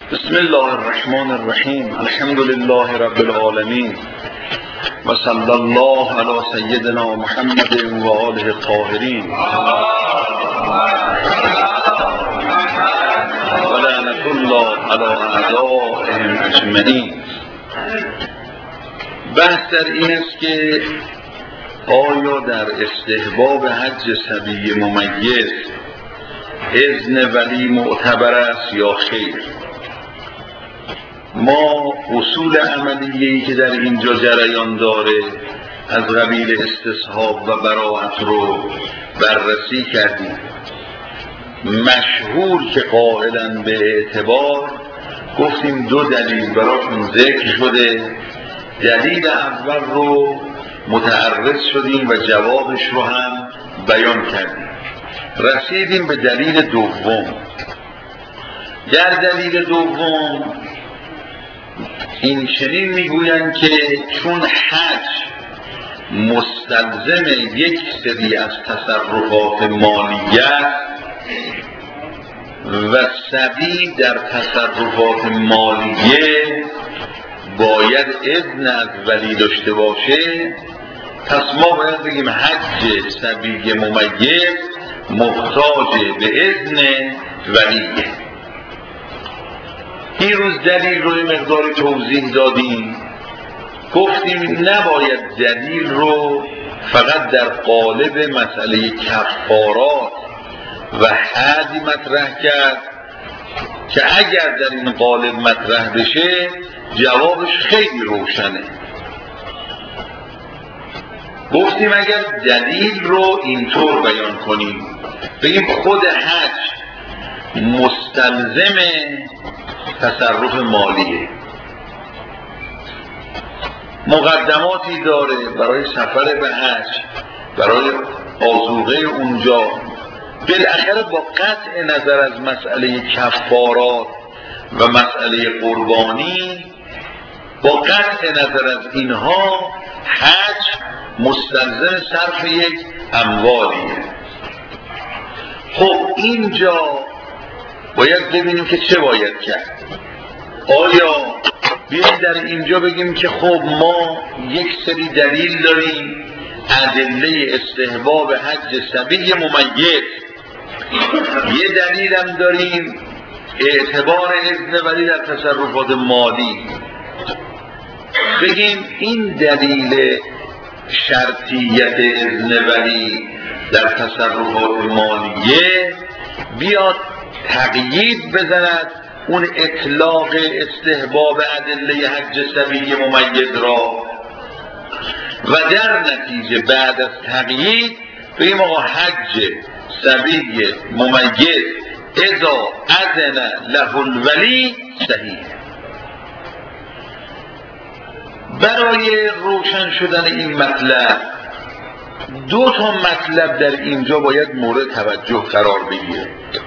بسم الله الرحمن الرحیم. الحمد لله رب العالمین و صلی الله علی سیدنا محمد و آله الطاهرین و لعنة الله علی اعدائهم اجمعین. بحث در این است که آیا در استحباب حج صبی ممیز اذن ولی معتبر است یا خیر؟ ما اصول عملیه‌ای که در اینجا جریان داره از قبیل استصحاب و براءت رو بررسی کردیم. مشهور که قائلن به اعتبار گفتیم دو دلیل براشون ذکر شده. دلیل اول رو متعرض شدیم و جوابش رو هم بیان کردیم. رسیدیم به دلیل دوم. در دلیل دوم این چنین میگویند که چون حج مستلزم یک سری از تصرفات مالیه و صبی در تصرفات مالیه باید اذن از ولی داشته باشه، پس ما باید بگیم حج صبی ممیز محتاج به اذن ولیه. این روز دلیل رو مقدار توضیح دادیم. گفتیم نباید دلیل رو فقط در قالب مسئله کفارات و حد مطرح کرد که اگر در این قالب مطرح بشه جوابش خیلی روشنه. گفتیم اگر دلیل رو اینطور بیان کنیم، بگیم خود حج مستلزم تصرف مالیه، مقدماتی داره برای سفر به حج، برای آذوقه اونجا، بالاخره با قطع نظر از مسئله کفارات و مسئله قربانی، با قطع نظر از اینها حج مستلزم صرف یک اموالیه. خب اینجا باید ببینیم که چه باید کرد. آیا بیاییم در اینجا بگیم که خب ما یک سری دلیل داریم، ادله استحباب حج صبی ممیز، یه دلیل هم داریم اعتبار اذن ولی در تصرفات مالی، بگیم این دلیل شرطیت اذن ولی در تصرفات مالیه بیاد تقیید بزند اون اطلاق استحباب ادله حج صبی ممیز را و در نتیجه بعد از تقیید بگیم آقا حج صبی ممیز اذا اذن له الولی صحیح. برای روشن شدن این مطلب دو تا مطلب در اینجا باید مورد توجه قرار بگیره.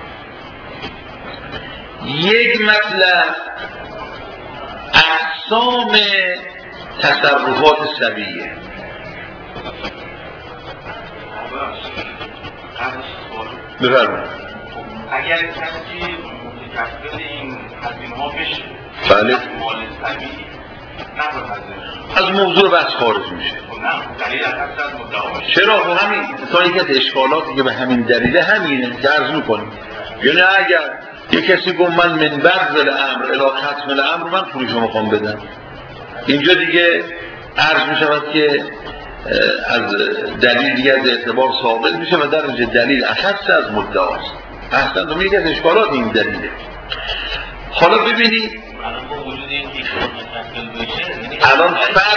یک مطلب اقسام تصرفات صبیه. بفرمایید. اگر کسی متکفل این هزینه‌ها بشه، بله، مال صبی از موضوع بحث خارج میشه. چرا؟ خب همین تا یکی از اشکالاتی که به همین دلیله همینه که عرض میکنیم. یعنی اگر یک کسی گفت من من بذل امر الی ختم الامر من پولشو میخوام بدم، اینجا دیگه عرض میشود که از دلیل دیگه از اعتبار ثابت میشه و در اینجا دلیل اخص از مدعاست. اصلا تو یکی از اشکالات این دلیله. حالا ببینید الان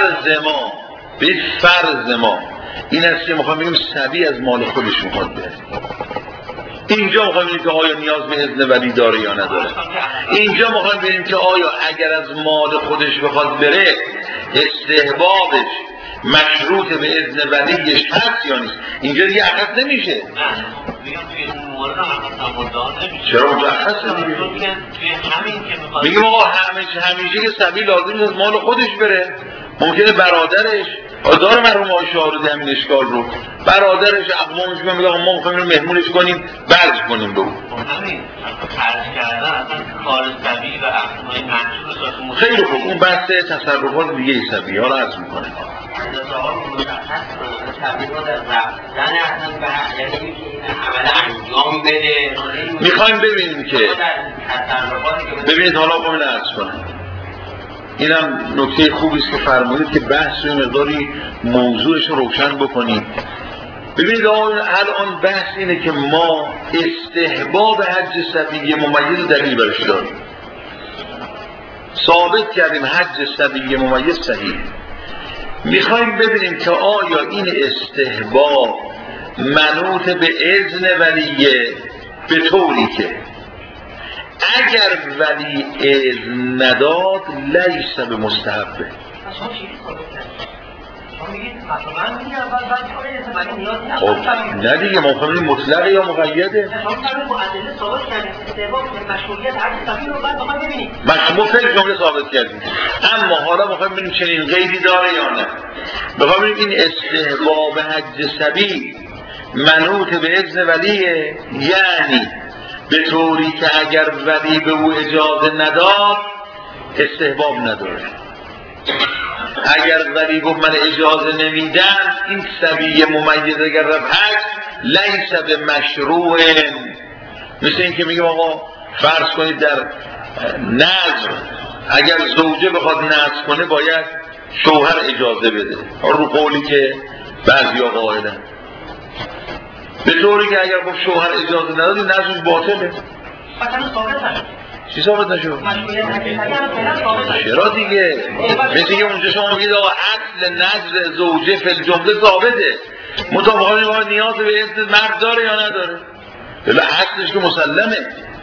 فرض ما این است که میخوام بگیم صبی از مال خودش میخواد بره. اینجا میخوام بگیم که آیا نیاز به اذن ولی داره یا نداره. اینجا میخوام بگیم که آیا اگر از مال خودش بخواد بره استحبابش مشروط به اذن ولیش هست یا نیست. اینجا دیگه اخص نمیشه. چرا اونجا اخص نمیشه؟ میگیم آقا همیشه که صبی لازم از مال خودش بره. ممکنه برادرش داره مرحوم آقای شاهرودی همین اشکال رو، برادرش اقوامش میگه ما میخوایم اینو مهمونش کنیم برج کنیم به اون. همین خرج کردن اصلا کار طبیعی و اقوام منشور خیلی خوب، اون بحث تصرفات دیگه ایسابی ها رو عرض میکنه. میخوایم ببینیم که ببینید حالا خب اینو عرض کنم، اینم نکته خوبی است که فرمودید که بحث رو مقداری موضوعش رو روشن بکنیم. ببینید الان بحث اینه که ما استحباب حج صبی ممیز دلیل برش داریم، ثابت کردیم حج صبی ممیز صحیح. میخوایم ببینیم که آیا این استحباب منوط به اذن ولیه، به طوری که اگر ولی اذن نداد لیس به مستحبه. خب نه دیگه، ما خواهیم مطلقه یا مقیده؟ ما خیلی جمله ثابت کردیم، اما حالا ما خواهیم ببینیم چنین غیری داره یا نه. بخواهیم ببینیم این استحباب حج صبی منوط به اذن ولیه، یعنی به طوری که اگر ولی به او اجازه نداد استحباب نداره. اگر ولی گفت من اجازه نمیدم، این صبی ممیز اگر رفت حج لیس به مشروع، مثل این که میگم آقا فرض کنید در نذر اگر زوجه بخواد نذر کنه باید شوهر اجازه بده، رو قولی که بعضی ها قائلن، به طوری که اگر گفت شوهر اجازه نداد این نذرش باطله. چی ثابت نشد؟ چرا دیگه؟ مثل که اونجا شما میگید آقا اصل نذر زوجه فی الجمله ثابته، مطابقا نیاز به اذن مرد داره یا نداره؟ بله اصلش که مسلمه.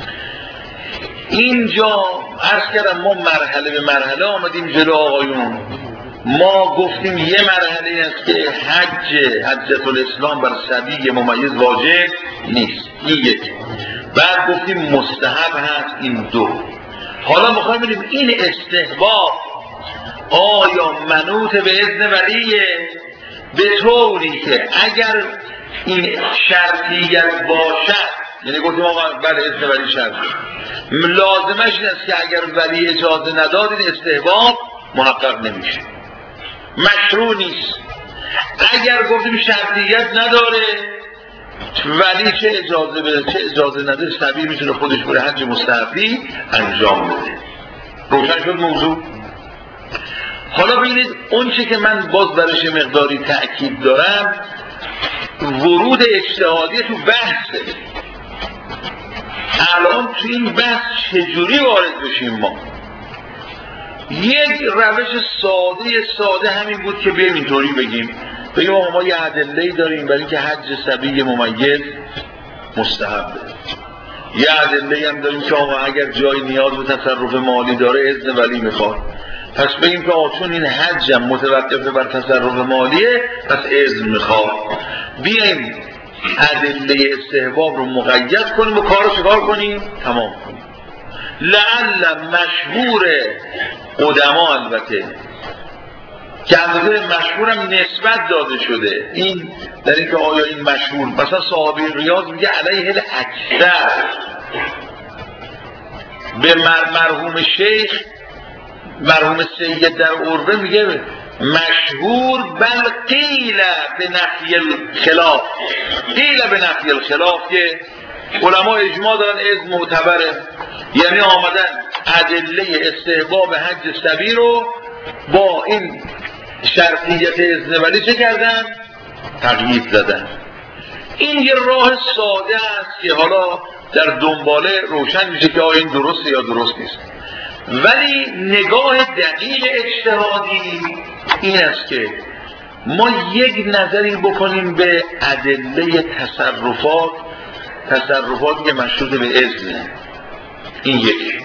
اینجا عرض کردم ما مرحله به مرحله آمدیم جلو آقایون. ما گفتیم یه مرحله این است که حجت الاسلام بر صبی ممیز واجب نیست، این یک. بعد گفتیم مستحب هست، این دو. حالا میخوایم ببینیم این استحباب آیا منوط به اذن ولیه، به طوری که اگر این شرطیت باشد، یعنی گفتیم آقا بله اذن ولی شرطه، لازمش این است که اگر ولی اجازه نداد این استحباب محقق نمیشه، مشروع نیست. اگر گفتیم شرطیت نداره ولی چه اجازه بده چه اجازه نده، صبی میتونه خودش بره حج مستحبی انجام بده. روشن شد موضوع؟ حالا ببینید اون چه که من باز برش مقداری تأکید دارم، ورود اجتهادی تو بحثه. الان تو این بحث چجوری وارد بشیم؟ ما یک روش ساده همین بود که بریم اینطوری بگیم آقا ما یه ادله‌ای داریم برای اینکه حج صبی ممیز مستحبه، یه ادله‌ای هم داریم که آقا اگر جای نیاز به تصرف مالی داره اذن ولی میخواد، پس بگیم که آقا چون این حج هم متوقف بر تصرف مالیه پس اذن میخواد، بیایم ادله استحباب رو مقید کنیم و کار رو چکار کنیم؟ تمام کنیم. لعل مشهور قدما البته که البته مشهورم نسبت داده شده این در این که آیا این مشهور، مثلا صحابی ریاض میگه علیه الاکثر، به مرحوم شیخ مرحوم سید در عربه میگه مشهور، بل قیل به نفی الخلاف، قیل به نفی الخلاف که علما اجماع دارن از معتبره، یعنی آمدن ادله استحباب حج صبی رو با این شرطیت اذن ولی چه کردن؟ تقیید دادن. این یه راه ساده است که حالا در دنباله روشن میشه که آیا این درسته یا درست نیست، ولی نگاه دقیق اجتهادی این است که ما یک نظری بکنیم به ادله تصرفات که مشروط به اذن، این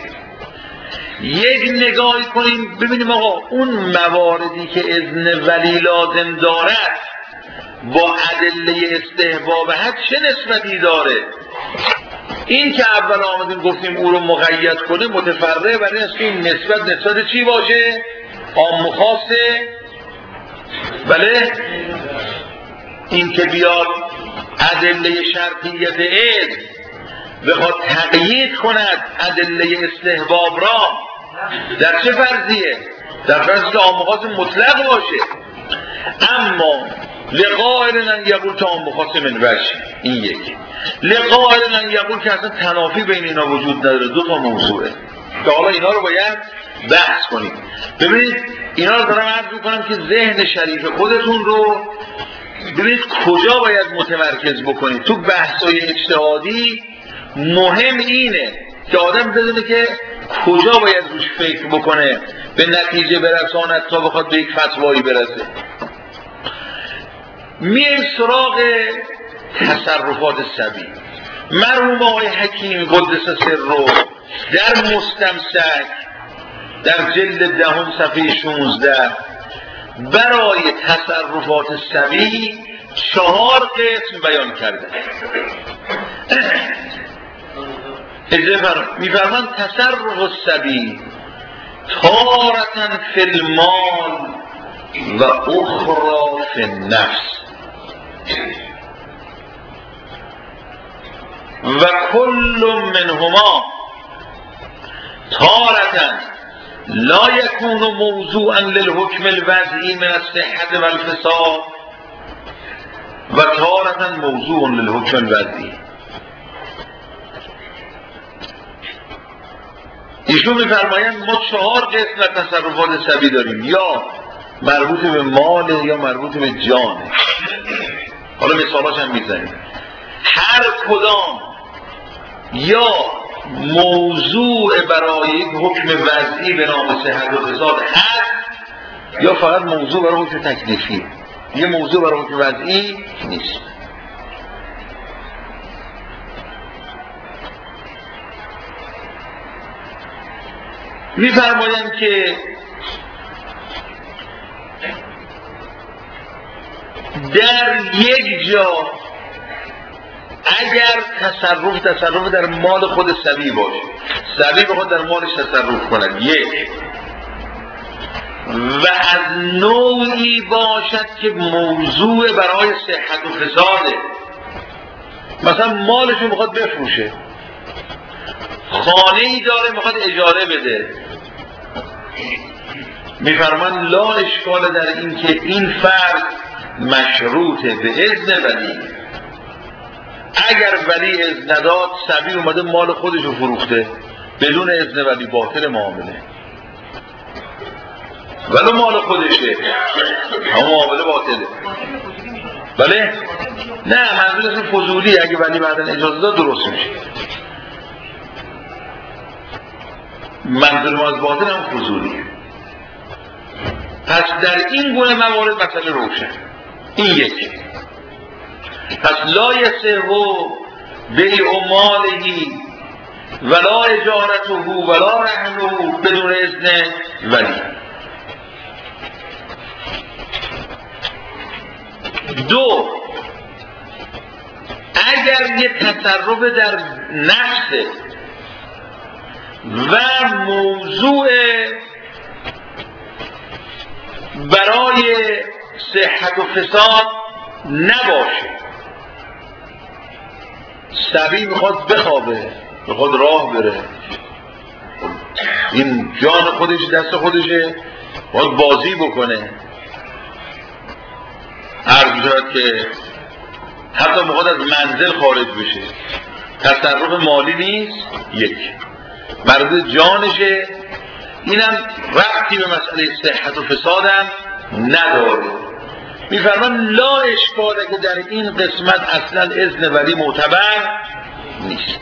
یک نگاهی کنیم ببینیم آقا اون مواردی که اذن ولی لازم دارد با ادله استحباب حج چه نسبتی داره. این که اول آمدیم گفتیم او رو مقید کنه متفرع برای است که این نسبت چی باشه؟ عام و خاصه بله این که بیاد ادله شرطیت اذن بخواد تقیید کند ادله استحباب را در چه فرضیه؟ در فرضی که آمخاص مطلق باشه. اما لقائل ان یقول که آمخاص من وجه، این یکی. لقائل ان یقول که اصلا تنافی بین اینا وجود نداره. دو تا موضوعه که حالا اینا رو باید بحث کنیم. ببینید اینا رو دارم عرض میکنم که ذهن شریف خودتون رو ببینید کجا باید متمرکز بکنید. تو بحث‌های اجتهادی مهم اینه که آدم بدونه که کجا باید روش فکر بکنه به نتیجه برساند تا بخواد به یک فتوایی برسه. میایم سراغ تصرفات صبی. مرحوم آقای حکیم قدس سره در مستمسک در جلد دهم صفحه 16 برای تصرفات صبی 4 قسم بیان کرده. میفرمان تصرف الصبی تارة فی المال و اخرى فی النفس و کل منهما تارة لا يكون موضوعا للحكم الوضعی من الصحة والفساد و تارة موضوع للحكم الوضعی. ایشون میفرمایند ما 4 قسم از تصرفات صبی داریم، یا مربوط به مال یا مربوط به جانه. حالا مثالاش هم میزنیم. هر کدام یا موضوع برای یک حکم وضعی به نام صحت و فساد هست، یا فقط موضوع برای حکم تکلیفی. یه موضوع برای حکم وضعی نیست. می‌فرمایند که در یک جا اگر تصرف در مال خود صبی باشه، صبی بخواد در مالش تصرف کند، یک و از نوعی باشد که موضوع برای صحت و فساده، مثلا مالش رو میخواد بفروشه، خانه ای داره میخواد اجاره بده، میفرمان لا اشکال در این که این فرد مشروطه به اذن ولی. اگر ولی اذن نداد، صبی اومده مال خودش رو فروخته بدون اذن ولی، باطل معامله. ولو مال خودشه اما معامله باطله. بله؟ نه منظور اصلا فضولی، اگه ولی بعدن اجازه داد درست میشه. منظور ما از باطل هم فضولیه. پس در این گونه موارد مسئله روشن. این یکی. پس لا یصح بیع ماله ولا اجارته ولا رهنه بدون اذن ولی. دو، اگر یه تصرف در نفس و موضوع برای صحت و فساد نباشه، صبی میخواد بخوابه، میخواد راه بره، این جان خودش دست خودشه، باید بازی بکنه، عرض شد که حتی میخواد از منزل خارج بشه، تصرف مالی نیست. یک مربوط جانشه، اینم ربطی به مسئله صحت و فسادم نداره. میفرمان لا اشکاله که در این قسمت اصلا اذن ولی معتبر نیست.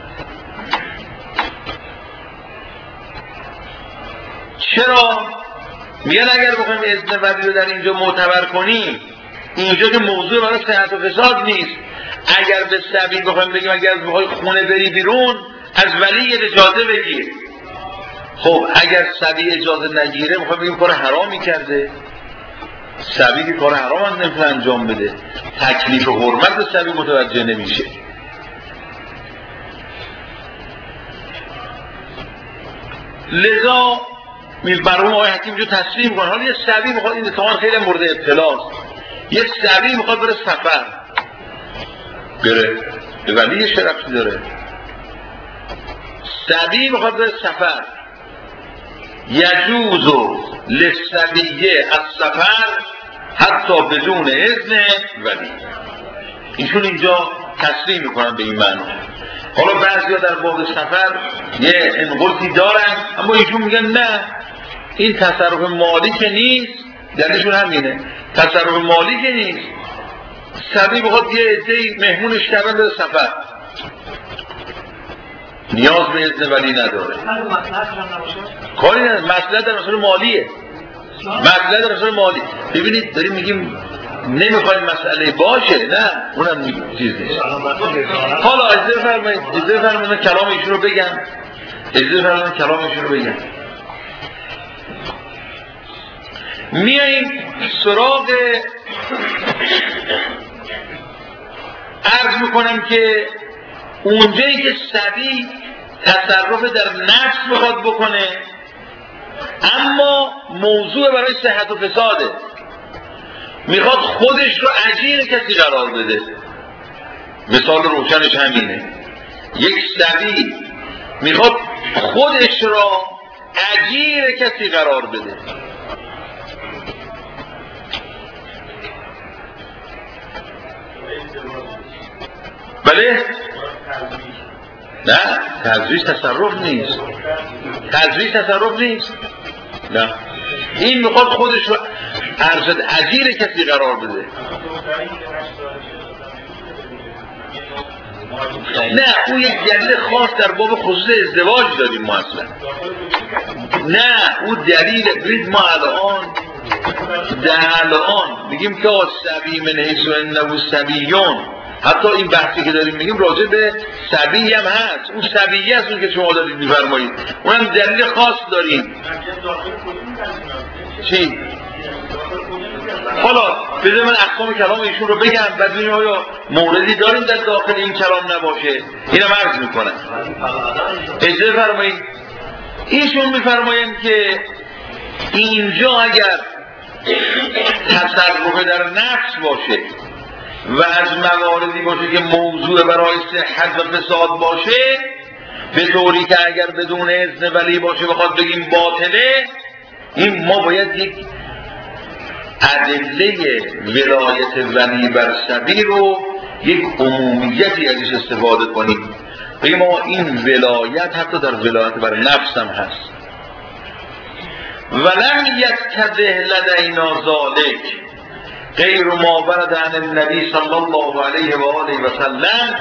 چرا؟ میگن اگر بخوایم اذن ولی رو در اینجا معتبر کنیم، اینجا که موضوع برای صحت و فساد نیست. اگر به صبی بخوایم بگیم اگر بخوای خونه بری بیرون از ولی اجازه بگیر، خب اگر صبی اجازه نگیره بخوایم بگیم کار حرامی کرده. صبی که کار حرام هم نمیتونه انجام بده، تکلیف و حرمت به صبی متوجه نمیشه. لذا برای آقای حکیم جو تصریح میکنه. حالا یه سبی میخواد، این اتفاقا خیلی مورد ابتلاست، یه سبی میخواد بره سفر، بره به ولی چه ربطی داره؟ سبی میخواد بره سفر، یجوز للسبیه از سفر حتی بدون اذن ولی. ایشون اینجا تصریح میکنن به این معنی. حالا بعضیا در باب سفر یه انقلتی دارن، اما ایشون میگن نه، این تصرف مالی که نیست، دلیلشون همینه، تصرف مالی که نیست. سبی بخواد یه عده‌ای مهمونش کردن به سفر، نیاز به اذن ولی نداره. کاری نه، مسئله در مسئله مالیه، مسئله در مسئله مالی. ببینید داریم میگیم نمیخوایم مسئله باشه، نه اونم چیز نیست. حالا اجازه فرمایید کلام ایشون رو بگم، میاییم سراغ، عرض میکنم که اونجایی که سبی تصرف در نفس میخواد بکنه، اما موضوع برای صحت و فساده، میخواد خودش رو اجیر کسی قرار بده. مثال روشنش همینه، یک سبی میخواد خودش را اجیر کسی قرار بده. بله؟ نه، تزویج تصرف نیست، نه، این میخواد خودش رو ارشد اجیر کسی قرار بده. نه، اون یک دلیل خاص در باب خصوص ازدواج داریم ما اصلا. نه، اون دلیل برید ما الان میگیم که سبی من حیث انه سبیون، حتی این بحثی که داریم میگیم راجع به سبی هم هست، اون سبیه هست اون که شما دارید میفرمایید، اونم دلیل خاص داریم. چی؟ حالا بذار من اقسام کلام ایشون رو بگم، بعد ببینیم آیا موردی داریم در داخل این کلام نباشه. اینم عرض میکنم. اجازه فرمایید، ایشون میفرمایند که اینجا اگر تصرف در نفس باشه و از مواردی باشه که موضوع برای صحت و فساد باشه، به طوری که اگر بدون اذن ولی باشه بخواد بگیم باطله، این ما باید یک ادله ولایت ولی بر سبی رو یک عمومیتی ازش استفاده کنیم، بگیم ما این ولایت حتی در ولایت بر نفس هم هست. ولم یتضح لدینا ذلک غیر ما ورد عن النبی صلی الله علیه و آله و سلم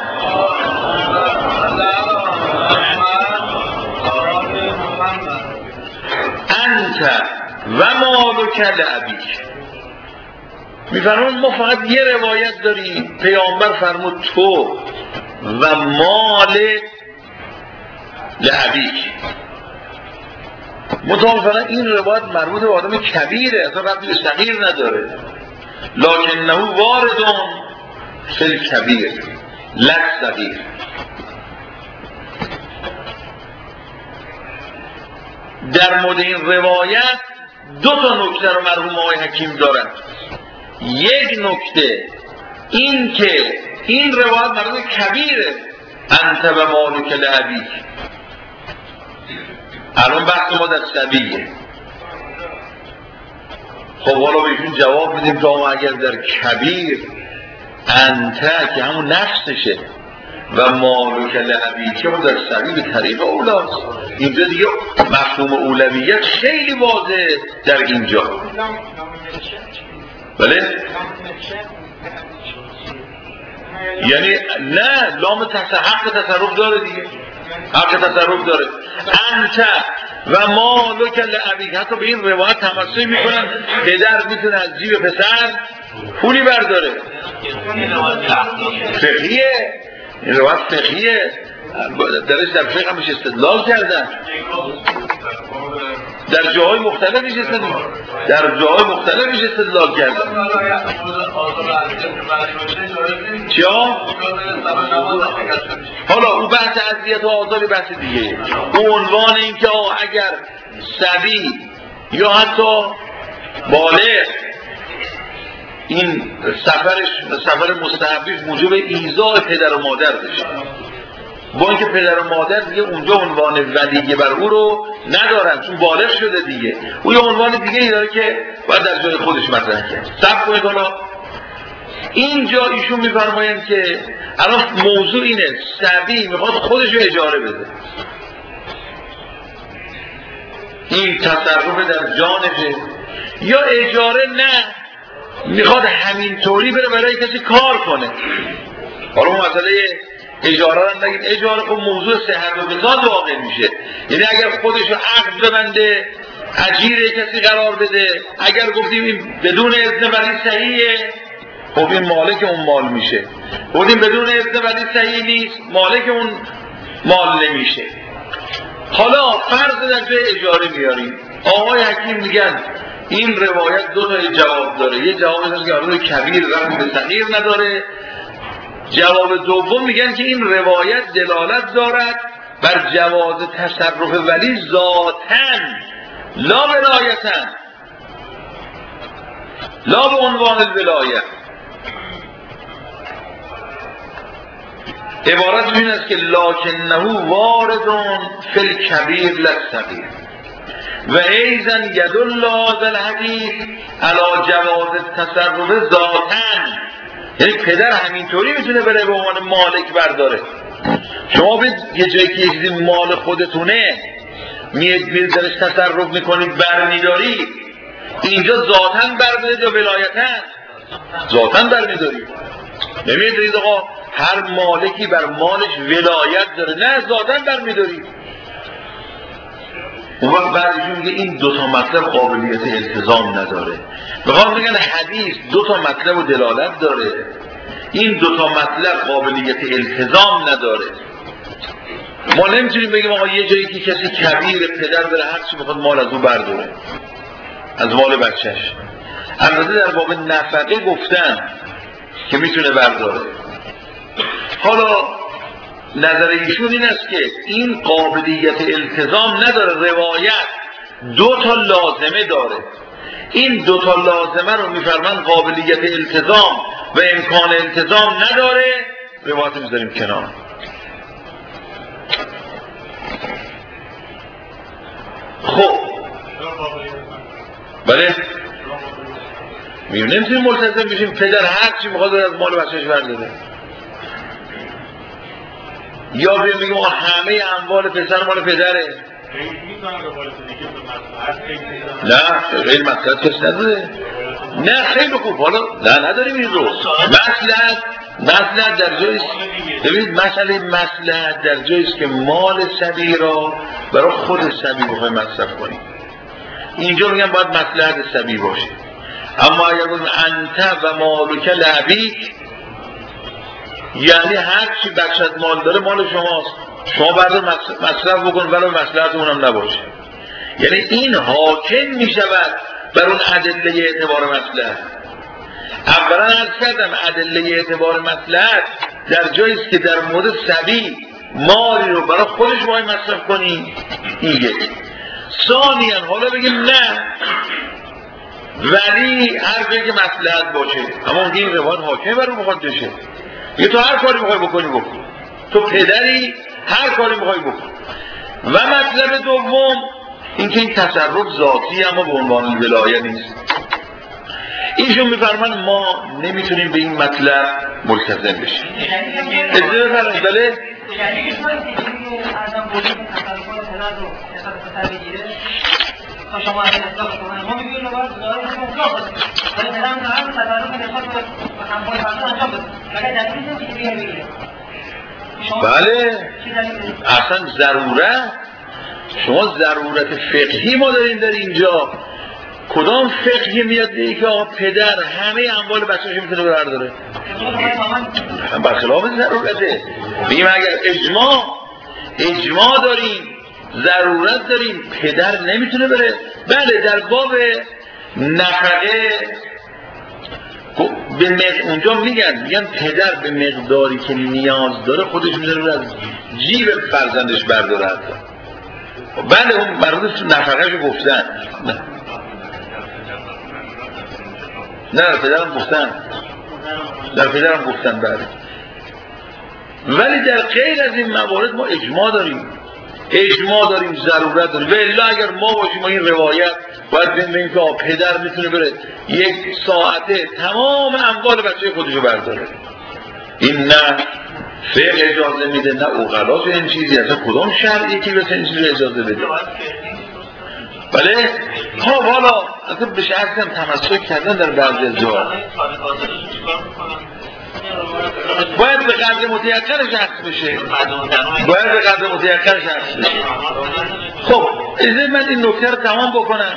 انت و مالک لابیک. میفرمون ما فقط یه روایت داریم، پیامبر فرمود تو و مال لابیک. فقط این روایت مربوط به آدم کبیره، اصلا ربطی به صغیر نداره. لکنه واردون فی الکبیر لا الصغیر. در مورد این روایت دو تا نکته رو مرحوم آقای حکیم دارن. یک نکته این که این روایت مربوط به کبیره، انت و مالک لابیک. الان بحث ما در سبیه. خب حالا بهشون جواب میدیم که ما اگر در کبیر انت که همون نفسشه و مالک لابیک که در سبی به طریق اولاست، اینجا دیگه مفهوم اولویت خیلی واضحه در اینجا. بله؟ یعنی نه، لام حق تصرف داره دیگه، حق تصرف داره. انت و مالک لابیک، حتی به این روایت تمسک میکنن پدر میتونه از جیب پسر پولی برداره. فقهیه، این روایت فقهیه، درش در فقه همش استدلال کردن، در جاهای مختلفش استدلال کردن. چیا؟ حالا اون بحث اذیت و آزار بحث دیگه. اون عنوان این که اگر سبی یا حتی بالغ این سفر مستحبیش موجب ایذاء پدر و مادر بشه، با اینکه پدر و مادر دیگه اونجا عنوان ولیه بر او رو ندارن چون بالغ شده دیگه، او یه عنوان دیگه ای داره که باید در جای خودش مطرح کرد. صبر کنید حالا اینجا ایشون میفرمایند که الان موضوع اینه صبی میخواد خودش رو اجاره بده، این تصرف در جانشه، یا اجاره نه میخواد همینطوری بره برای کسی کار کنه. حالا اون مسئله اجاره رو نگیم، اجاره خب موضوع صحت و بزاد واقع میشه، یعنی اگر خودش رو عقد ببنده اجیر کسی قرار بده، اگر گفتیم این بدون اذن ولی صحیحه خب این مالک اون مال میشه، گفتیم بدون اذن ولی صحیح نیست مالک اون مال نمیشه. حالا فرض در جای اجاره میاریم، آقای حکیم میگن این روایت دو تا جواب داره، یه جواب هست که آقای کبیر رحم به صغیر نداره، جواب دوم میگن که این روایت دلالت دارد بر جواز تصرف ولی ذاتن لا ولایتن، لا به عنوان الولایت. عبارت این است که لکنه واردون فی الکبیر للصغیر و ایضا یدل هذا الحدیث علی جواز التصرف ذاتن، یعنی پدر همینطوری میتونه بره به عنوان مالک برداره. شما به یه جایی که یه مال خودتونه میرید درش تصرف میکنید برمیدارید، اینجا ذاتن برمیدارید یا ولایتن؟ ذاتن برمیدارید. نمیدارید آقا هر مالکی بر مالش ولایت داره، نه ذاتن برمیدارید. اون وقت بعدشون میگه این دوتا مطلب قابلیت التزام نداره. میخوام بگن حدیث دوتا مطلب و دلالت داره، این دوتا مطلب قابلیت التزام نداره. ما نمیتونیم بگیم آقا یه جایی که کسی کبیر پدر داره هر چی بخواد مال از او برداره، از مال بچهش. البته در باب نفقه گفتن که میتونه برداره. حالا نظر ایشون این است که این قابلیت التزام نداره، روایت دو تا لازمه داره، این دو تا لازمه رو میفرمان قابلیت التزام و امکان التزام نداره، روایت میذاریم کنار. خب بله نمیتونیم ملتزم بشیم پدر هر چی میخواد از مال بچهش برداره، یا بگیم همه اموال پسر مال پدره. نه غیر مصلحت کسی نداره. نه خیلی خوب، حالا نه نداریم این رو. مصلحت در جاییست، ببینید مسئله مصلحت در جاییست که مال صبی را برای خود صبی بخوایم مصرف کنیم، اینجا میگم باید مصلحت صبی باشه. اما اگر بگیم انت و مالک لعبیک، یعنی هر چی بچت مال داره مال شماست، شما بردار مصرف بکن ولو مصلحت اونم نباشه. یعنی این حاکم می شود بر اون ادله اعتبار مصلحت. اولا عرض کردم ادله اعتبار مصلحت در جاییست که در مورد صبی مالی رو برای خودش باید مصرف کنی، این یک. ثانیاً حالا بگیم نه ولی هر جایی که مصلحت باشه، اما اون این روایت حاکم بر اون بخواد بشه، یه تو هر کاری میخوای بکنی بکن، تو پدری هر کاری میخوای بکن. و مطلب دوم اینکه این تصرف ذاتی اما به عنوان ولایه نیست. ایشون میفرمان ما نمیتونیم به این مطلب ملتزم بشیم. اجازه بفرمایید. بله شما اصلاح کنید ما میگیم باید داره اصلاح کنید ولی بدن هم تدارک نسبت به همکاری فرض انجام بده مگر دلیلی نیست که بگیره. بله اصلا ضرورت، شما ضرورت فقهی ما داریم در اینجا. کدام فقهی میاد دیگه که آقا پدر همه اموال بچه‌ش میتونه برداره؟ برخلاف ضرورته. بگیم اگر اجماع داریم، ضرورت داریم، پدر نمیتونه بره. بله در باب نفقه اونجا میگن پدر به مقداری که نیاز داره خودش میتونه از جیب فرزندش برداره. بله اون مربوط نفقهشو گفتن. نه در پدرم گفتن بله. ولی در غیر از این موارد ما اجماع داریم ضرورت داریم. و الا اگر ما باشیم و این روایت باید ببینیم که پدر میتونه بره 1 ساعته تمام اموال بچه خودشو برداره، این نه فقه اجازه میده نه عقلا تو این چیزی. اصلا کدام شرعی که بس این چیزی اجازه بده؟ بله حالا اصلا به شرط هم تمسک کردن در بعضی از جاها باید به قدر متیقنش عکس بشه. خب اجازه من این نکته رو تمام بکنم.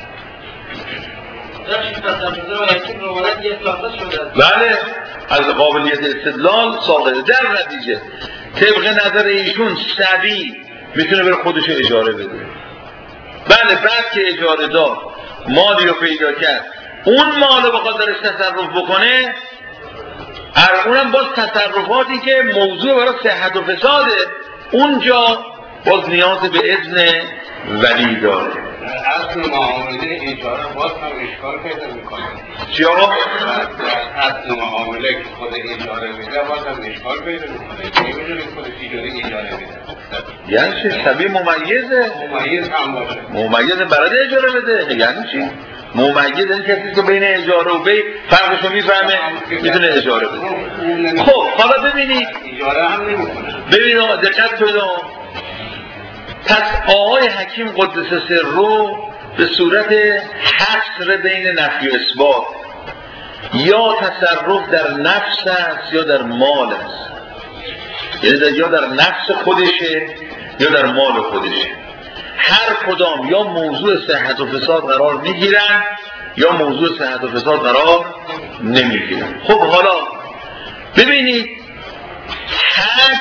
بله از قابلیت استدلال ساقطه. در نتیجه طبق نظر ایشون صبی میتونه بره خودشو اجاره بده. بله بعد که اجاره داد مالی رو پیدا کرد، اون مالو بخواد درش تصرف بکنه، اونم باز تصرفاتی که موضوع برای صحت و فساده، اونجا باز نیاز به اذن ولی داره. اصل معامله اجاره باز هم اشکال پیدا میکنه. چی آقا؟ اصل معامله که خود اجاره میده باز هم اشکال پیدا میکنه. نمیدونی خود اجاره میده. یعنی چی؟ طبیعی ممیزه؟ ممیز هم باشه. ممیز برای اجاره بده؟ یعنی چی؟ ممیز این کسی که بین اجاره و بی فرقشو میفهمه میتونه اجاره بده. خب حالا ببینید اجاره هم نمیکنه. ببینید دقت پیدا. پس آقای حکیم قدس سره به صورت حصر بین نفی و اثبات یا تصرف در نفس است یا در مال است، یعنی یا در نفس خودشه یا در مال خودشه. هر کدام یا موضوع صحت و فساد قرار میگیرن یا موضوع صحت و فساد قرار نمیگیرن. خب حالا ببینید حج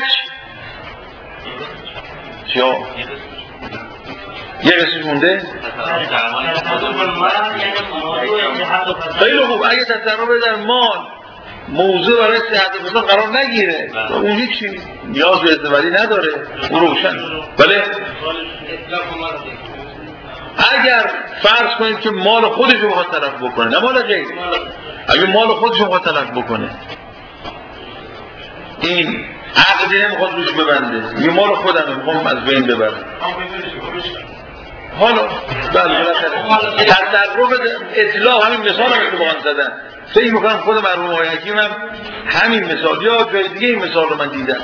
چیا؟ یه قسمش مونده؟ خیلی خوب. اگه تصرف در مال موضوع برای صحت و فساد قرار نگیره اون هیچی نیاز به اذن ولی نداره، اون روشن. بله اگر فرض کنید که مال خودش رو بخواد تلف بکنه نه مال غیر، اگه مال خودش رو بخواد تلف بکنه این عقدی نمیخواد روش ببنده، یه مال خودم میخوام از بین ببرم. حالا بله تصرف اطلاق همین مثال هم اتفاقا زدن. فکر میکنم خود مرحوم آقای حکیم هم همین مثال یا جای دیگه این مثال رو من دیدم.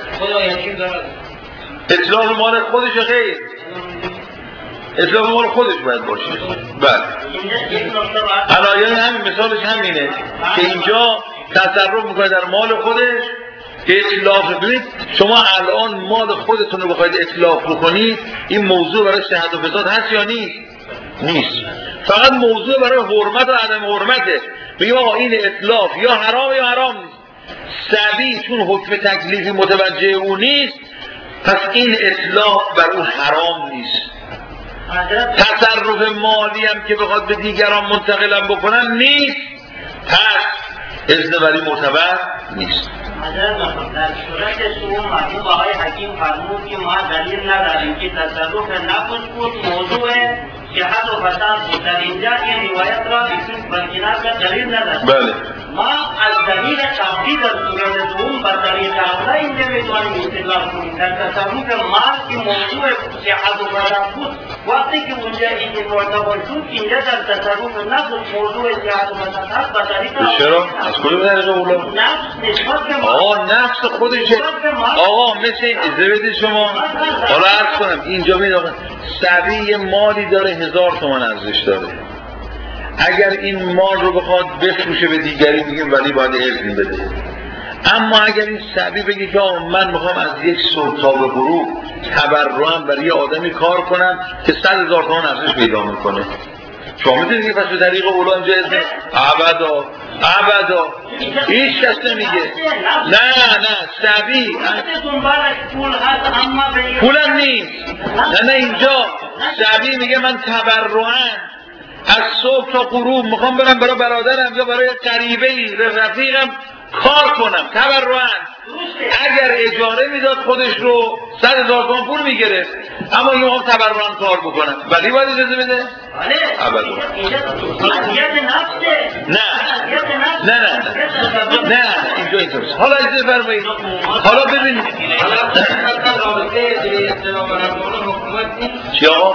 اطلاق مال خودش غیر، اطلاق مال خودش باید باشه. بله علایه همین مثالش همینه که اینجا تصرف میکنه در مال خودش که اطلاق. ببینید شما الان مال خودتون رو بخواید اطلاق بکنید این موضوع برای صحت و فساد هست یا نیست؟ نیست. فقط موضوع برای حرمت و عدم حرمته. بگیم آقا این اطلاق یا حرام یا حرام نیست. صبی چون حکم تکلیفی متوجه اون نیست پس این اطلاق بر اون حرام نیست. تصرف مالی هم که بخواد به دیگران منتقلم بکنن نیست، پس اذن ولی معتبر نیست. در صورت شما مرحوم آقای حکیم فرمود که ما دلیل نداریم که تصرف نفس بود موضوع صحت و فساد بود. در اینجا این روایت را ایشون برکنار کرد، دلیل نداریم. بله ما از دلیل قبلی در صورت دوم بر طریق اول اینجا میتوانیم استدلال کنیم. در تصرف مال که موضوع صحت و فساد بود وقتی که اونجا این مرتبط شد اینجا در تصرف نفس موضوع صحت و فساد هست بر طریق چرا؟ از کدوم طریق اولا؟ نفس نسبت به آقا نفس خودشه. آقا مثل این ازده بدید شما. حالا عرض کنم اینجا بید آقا صبی یه مالی داره 1000 تومان ارزش داره. اگر این مال رو بخواد بفروشه به دیگری میگیم ولی باید اذن بده. اما اگر این صبی بگه که من میخوام از یک صبح تا به غروب تبرعاً برای یه آدمی کار کنم که 100,000 تومان ارزش پیدا میکنه، شما میدونید که پس به طریق اولا اینجا اذن ابدا هیچ کس نمیگه. نه صبی پولم نیست. نه اینجا صبی میگه من تبرعاً از صبح تا غروب میخوام برم برای برادرم یا برای قریبه‌ای رفیقم کار کنم تبرعاً. اگر اجاره میداد خودش رو 100,000 تومان پول میگرفت، اما این هم تبرعاً کار بکنم ولی باید اجازه بده؟ آره اینجا ماهیت نفسه. نه اینجا اینطورست. حالا اجازه فرمایید، حالا ببینید چی آقا؟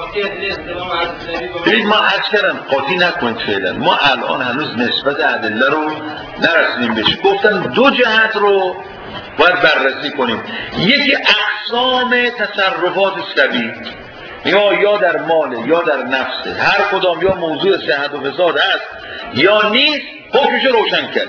ببینید ما عرض کردم قاطی نکنید فعلا، ما الان هنوز نسبت ادله رو نرسیدیم بهش. گفتم دو جهت رو باید بررسی کنیم. یکی اقسام تصرفات سبیل، یا در مال یا در نفسه، هر کدام یا موضوع صحت و فساد هست یا نیست، حکمش روشن کرد.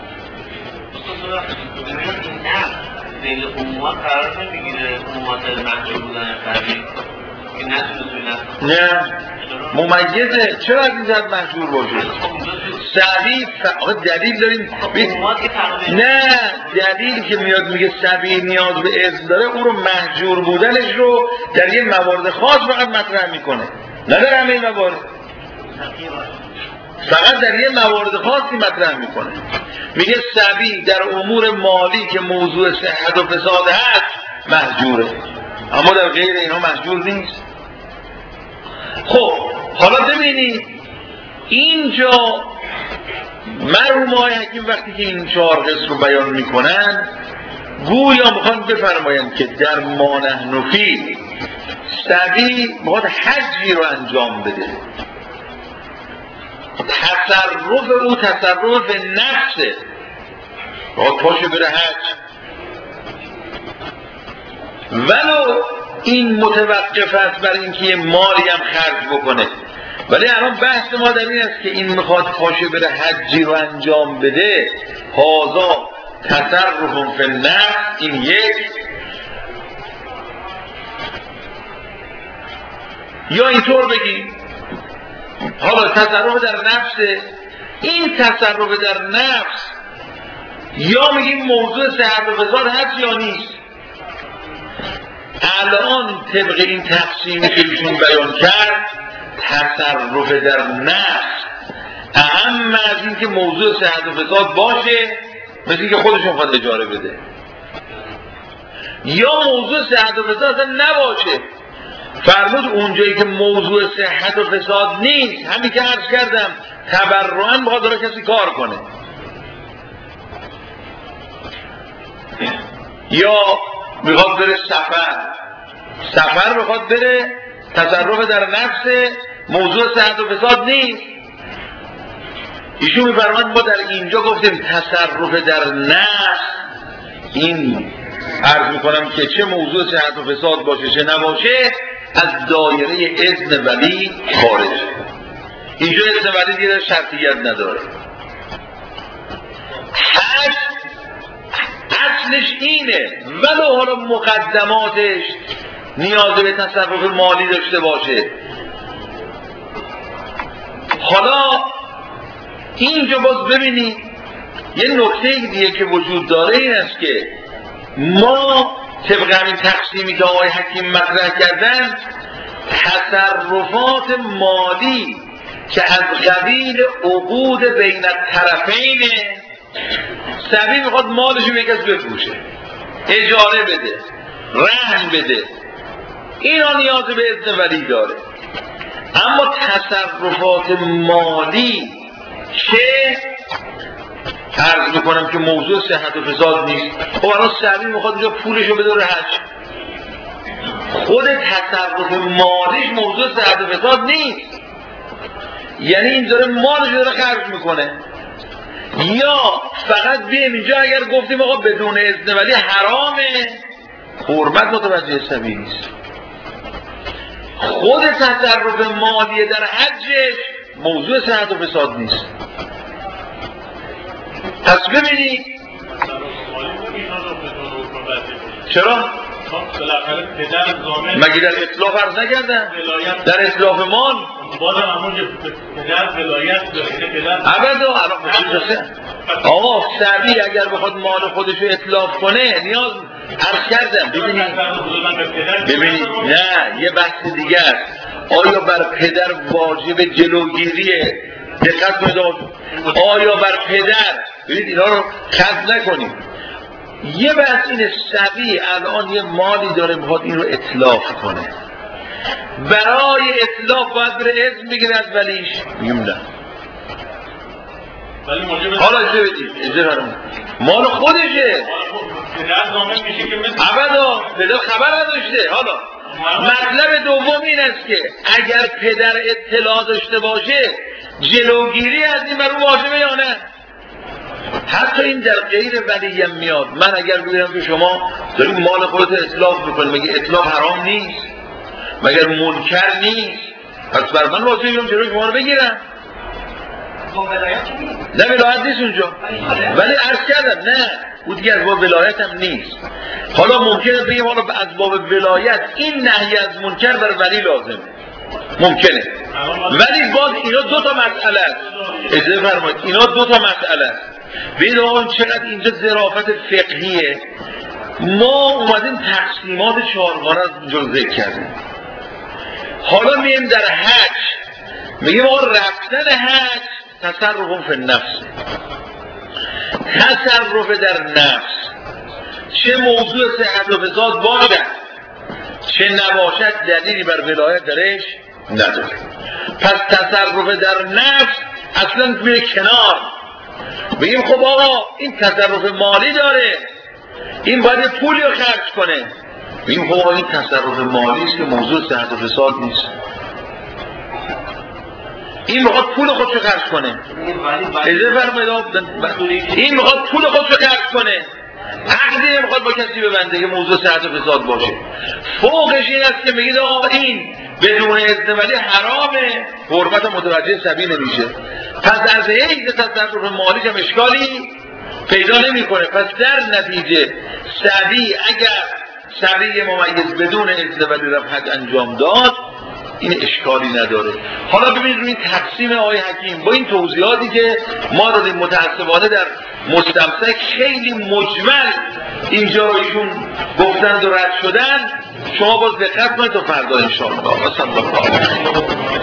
بین عمومات قرار نمیگیره، عمومات محجوب بودن فرمی که نه ممیزه. چرا از این جهت محجور باشه؟ سبیل دلیل داریم نه، دلیل که میاد میگه سبیل نیاز به اذن داره، او رو محجور بودنش رو در یه موارد خاص فقط مطرح میکنه، نه در همه موارد، فقط در یه موارد خاصی مطرح میکنه. میگه سبیل در امور مالی که موضوع صحت و فساد هست محجوره، اما در غیر اینها محجور نیست. خب حالا ببینید اینجا مرحوم آقای حکیم وقتی که این 4 قسم رو بیان میکنن گویا میخوان بفرمایند که در ما نحن فیه سبیل میخواد حجی رو انجام بده، تصرف او تصرف نفسه، باید پاشه بره حج، ولو این متوقف است بر اینکه یه مالی هم خرج بکنه. ولی الان بحث ما در این است که این میخواد پاشه بره حجی رو انجام بده، هازا تصرف فی النفس، این یک. یا اینطور بگیم حالا تصرف در نفسه، این تصرف در نفس یا میگیم موضوع صحت و فساد هست یا نیست. الان طبق این تقسیمی که ایشون بیان کرد تصرف در نفس اهم از این که موضوع صحت و فساد باشه، مثل اینکه خودشون خواهد اجاره بده، یا موضوع صحت و فساد نباشه، فرمود اونجایی که موضوع صحت و فساد نیست، همین که عرض کردم تبرعاً بخواد داره کسی کار کنه، یا میخواد بره سفر میخواد بره، تصرف در نفس، موضوع صحت و فساد نیست. ایشون میفرماید ما در اینجا گفتیم تصرف در نفس، این عرض میکنم که چه موضوع صحت و فساد باشه چه نباشه از دایره اذن ولی خارج. اینجا اذن ولی دیگه شرطیت نداره. حج اصلش اینه، ولو حالا مقدماتش نیاز به تصرف مالی داشته باشه. حالا اینجا باز ببینید یه نکته دیگه که وجود داره این است که ما طبق همین تقسیمی که آقای حکیم مطرح کردن تصرفات مالی که از قبیل عقود بین الطرفین، سبیل میخواد مالشو به کسی بفروشه، اجاره بده، رهن بده، اینا نیاز به اذن ولی داره. اما تصرفات مالی که عرض میکنم که موضوع صحت و فساد نیست، خب الان سبیل میخواد اینجا پولشو بده رو حج، خود تصرف مالیش موضوع صحت و فساد نیست، یعنی این داره مالش داره خرج میکنه. یا فقط بیم اینجا اگر گفتیم آقا بدون اذن ولی حرامه، حرمت متوجه سبیل نیست، خود تصرف مالی در حجش موضوع صحت و فساد نیست. پس ببینید چرا؟ مگه در اطلاف عرض نکردن؟ در اطلاف مال ابدا آقا سبیل اگر بخواد مال خودشو اطلاف کنه نیاز عرض کردم. ببینید نه یه بحث دیگه است، آیا بر پدر واجب جلوگیری دقت کنید آیا بر پدر، ببینید اینا رو خط نکنید. یه بحث اینه سبی الان یه مالی داره میخواد این رو اتلاف کنه، برای اتلاف باید بره اذن بگیره از ولیش. میگم نه، حالا اجازه بدید، اجازه فرمایید، مال خودشه ابدا، پدر خبر نداشته. حالا مطلب دوم این است که اگر پدر اطلاع داشته باشه جلوگیری از این بر اون واجبه یا نه. حتی این در غیر ولی هم میاد. من اگر بگیرم که شما دارید مال خودت اطلاق میکنید، مگه اطلاق حرام نیست؟ مگر منکر نیست؟ پس بر من واجبه بیام جلوی شما رو بگیرم. نه ولایت نیست اونجا، ولی عرض کردم نه اون دیگه از باب ولایت هم نیست. حالا ممکنه بگیم حالا از باب ولایت این نهی از منکر بر ولی لازمه، ممکنه، ولی باز اینا دو تا مسئله است. اجازه فرمایید، اینا دو تا مسئله است. ببینید آقا چقدر اینجا ظرافت فقهیه. ما اومدیم تقسیمات چهارگانه از اینجا ذکر کردیم. حالا میایم در حج، میگیم آقا رفتن حج تصرف فی النفس، تصرف در نفس، چه موضوع صحت و فساد باشد چه نباشد دلیلی بر ولایت درش نداره. پس تصرف در نفس اصلا میره کنار. بگیم خب آقا این تصرف مالی داره، این باید پولی رو خرج کنه. بگیم خب آقا این تصرف مالی است که موضوع صحت و فساد نیست، این میخواد پول خودشو خرج کنه. اجازه فرمایید، این میخواد پول خودشو خرج کنه، عقدی نمیخواد با کسی ببنده که موضوع صحت و فساد باشه. فوقش این است که میگید آقا این بدون اذن ولی حرامه، حرمت متوجه سبی نمیشه. پس از حیث تصرف مالیش هم اشکالی پیدا نمیکنه. پس در نتیجه سبی اگر سبی ممیز بدون اذن ولی رفت انجام داد این اشکالی نداره. حالا ببینید این تقسیم آقای حکیم با این توضیحاتی که ما دادیم متأسفانه در مستمسک خیلی مجمل اینجا رو ایشون گفتند و رد شدن. شما باز دقت کنید تا فردا انشاءالله.